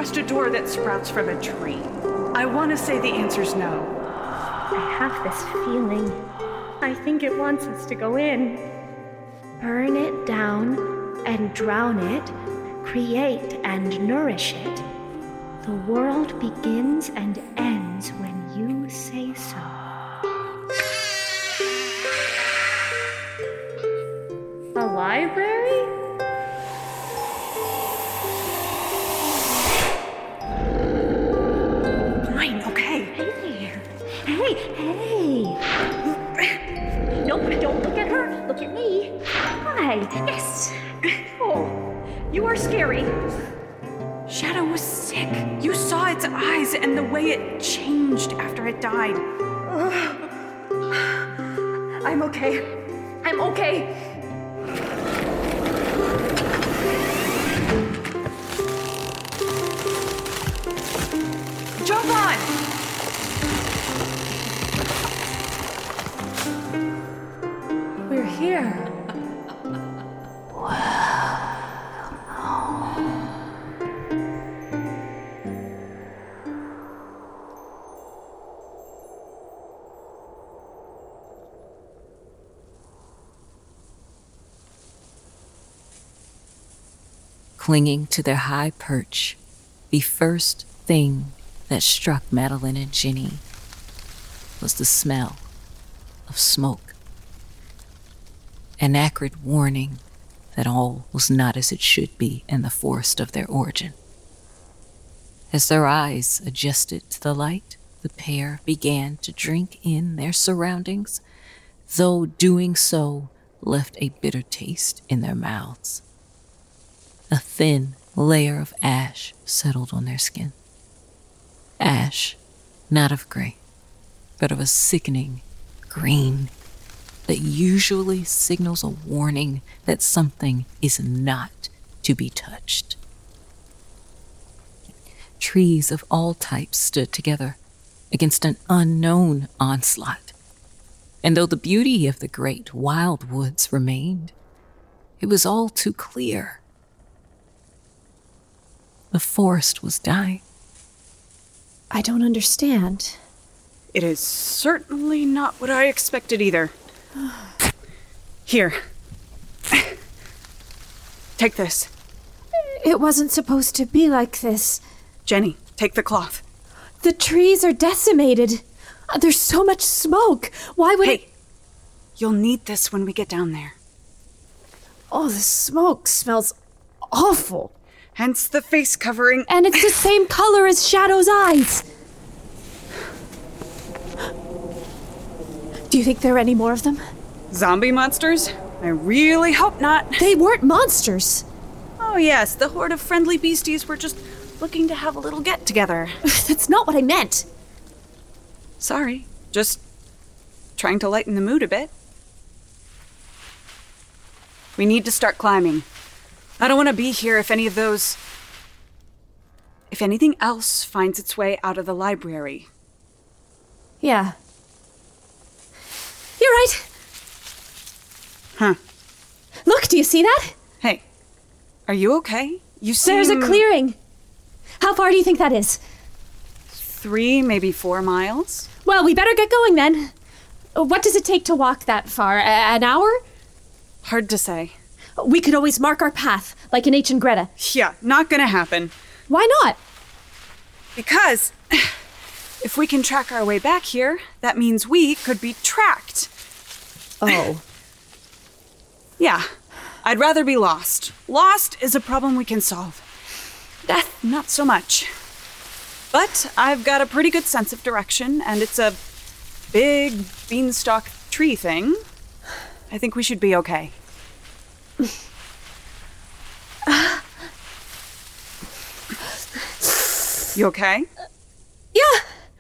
trust a door that sprouts from a tree? I want to say the answer's no. I have this feeling. I think it wants us to go in. Burn it down and drown it, create and nourish it. The world begins and ends when you say so. A library? Fine, okay. Hey! Nope, don't look at her. Look at me. Hi, yes. Oh, you are scary. Shadow was sick. You saw its eyes and the way it changed after it died. I'm okay. I'm okay. Jump on! We're here. Clinging to their high perch, the first thing that struck Madeline and Ginny was the smell of smoke. An acrid warning that all was not as it should be in the forest of their origin. As their eyes adjusted to the light, the pair began to drink in their surroundings, though doing so left a bitter taste in their mouths. A thin layer of ash settled on their skin. Ash, not of gray, but of a sickening green that usually signals a warning that something is not to be touched. Trees of all types stood together against an unknown onslaught, and though the beauty of the great wild woods remained, it was all too clear. The forest was dying. I don't understand. It is certainly not what I expected either. Here. Take this. It wasn't supposed to be like this. Jenny, take the cloth. The trees are decimated. There's so much smoke. Why would Hey, you'll need this when we get down there. Oh, the smoke smells awful. Hence the face covering. And it's the same color as Shadow's eyes. Do you think there are any more of them? Zombie monsters? I really hope not. They weren't monsters. Oh yes, the horde of friendly beasties were just looking to have a little get-together. That's not what I meant. Sorry, just trying to lighten the mood a bit. We need to start climbing. I don't want to be here if anything else finds its way out of the library. Yeah. You're right. Huh. Look, do you see that? Hey, are you okay? You seem... There's a clearing. How far do you think that is? 3, maybe 4 miles? Well, we better get going then. What does it take to walk that far? An hour? Hard to say. We could always mark our path, like in H and Greta. Yeah, not gonna happen. Why not? Because if we can track our way back here, that means we could be tracked. Oh. Yeah, I'd rather be lost. Lost is a problem we can solve. Death, not so much. But I've got a pretty good sense of direction, and it's a big beanstalk tree thing. I think we should be okay. You okay? Yeah.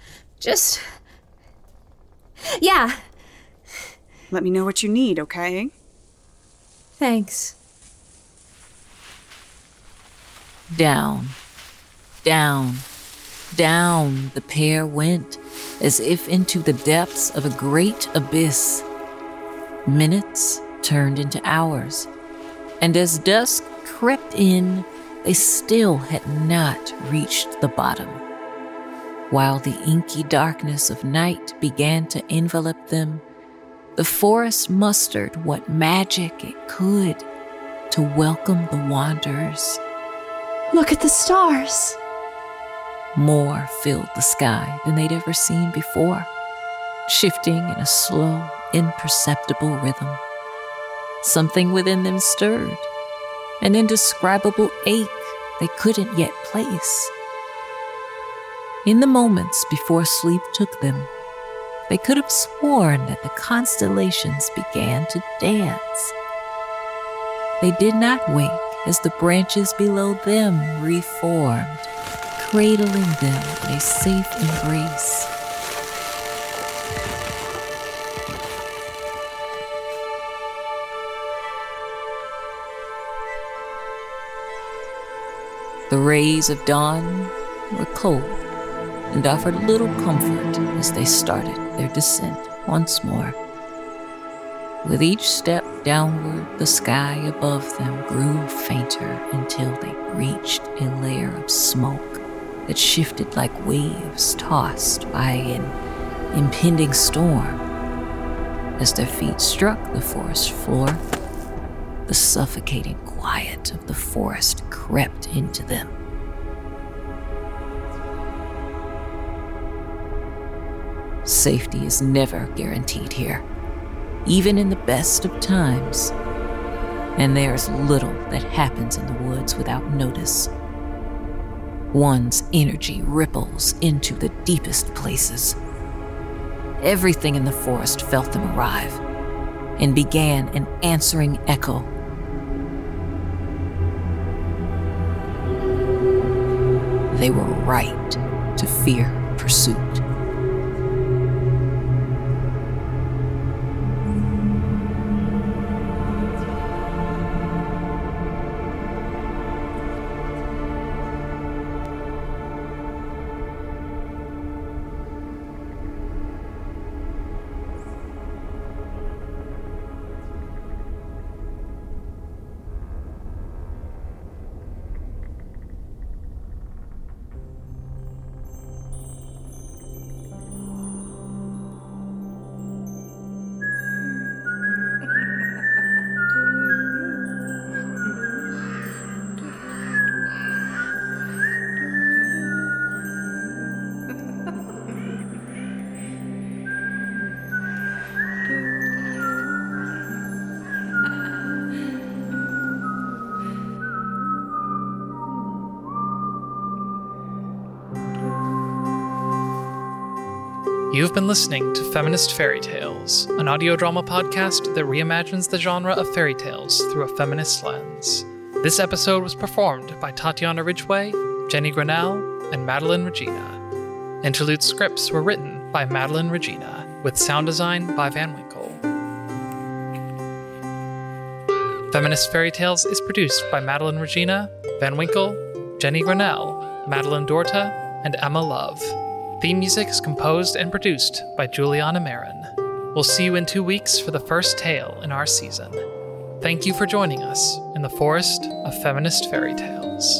Yeah. Let me know what you need, okay? Thanks. Down, down, down the pair went, as if into the depths of a great abyss. Minutes turned into hours, and as dusk crept in, they still had not reached the bottom. While the inky darkness of night began to envelop them, the forest mustered what magic it could to welcome the wanderers. Look at the stars. More filled the sky than they'd ever seen before, shifting in a slow, imperceptible rhythm. Something within them stirred, an indescribable ache they couldn't yet place. In the moments before sleep took them, they could have sworn that the constellations began to dance. They did not wake as the branches below them reformed, cradling them in a safe embrace. The rays of dawn were cold and offered little comfort as they started their descent once more. With each step downward, the sky above them grew fainter until they reached a layer of smoke that shifted like waves tossed by an impending storm. As their feet struck the forest floor, the suffocating quiet of the forest crept into them. Safety is never guaranteed here, even in the best of times, and there's little that happens in the woods without notice. One's energy ripples into the deepest places. Everything in the forest felt them arrive and began an answering echo. They were right to fear pursuit. You've been listening to Feminist Fairy Tales, an audio drama podcast that reimagines the genre of fairy tales through a feminist lens. This episode was performed by Tatiana Ridgway, Jenny Grinnell, and Madeline Regina. Interlude scripts were written by Madeline Regina, with sound design by Van Winkle. Feminist Fairy Tales is produced by Madeline Regina, Van Winkle, Jenny Grinnell, Madeline Dorta, and Emma Love. Theme music is composed and produced by Juliana Marin. We'll see you in 2 weeks for the first tale in our season. Thank you for joining us in the forest of feminist fairy tales.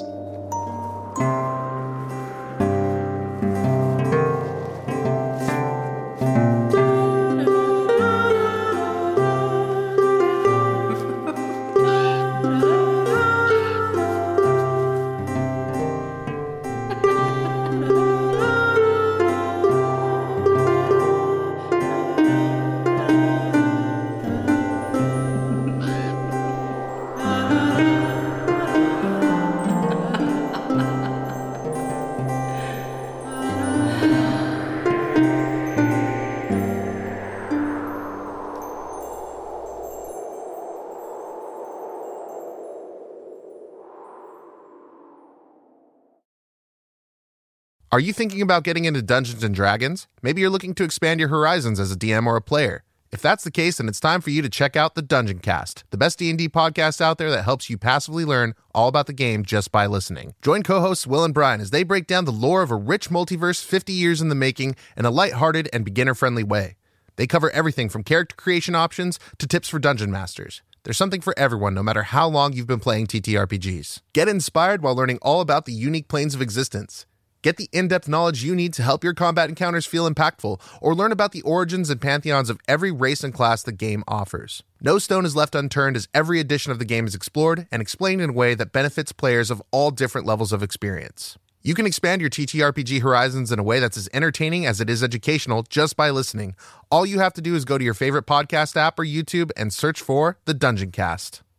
Are you thinking about getting into Dungeons & Dragons? Maybe you're looking to expand your horizons as a DM or a player. If that's the case, then it's time for you to check out the Dungeon Cast, the best D&D podcast out there that helps you passively learn all about the game just by listening. Join co-hosts Will and Brian as they break down the lore of a rich multiverse 50 years in the making in a lighthearted and beginner-friendly way. They cover everything from character creation options to tips for dungeon masters. There's something for everyone, no matter how long you've been playing TTRPGs. Get inspired while learning all about the unique planes of existence. Get the in-depth knowledge you need to help your combat encounters feel impactful, or learn about the origins and pantheons of every race and class the game offers. No stone is left unturned as every edition of the game is explored and explained in a way that benefits players of all different levels of experience. You can expand your TTRPG horizons in a way that's as entertaining as it is educational just by listening. All you have to do is go to your favorite podcast app or YouTube and search for The Dungeon Cast.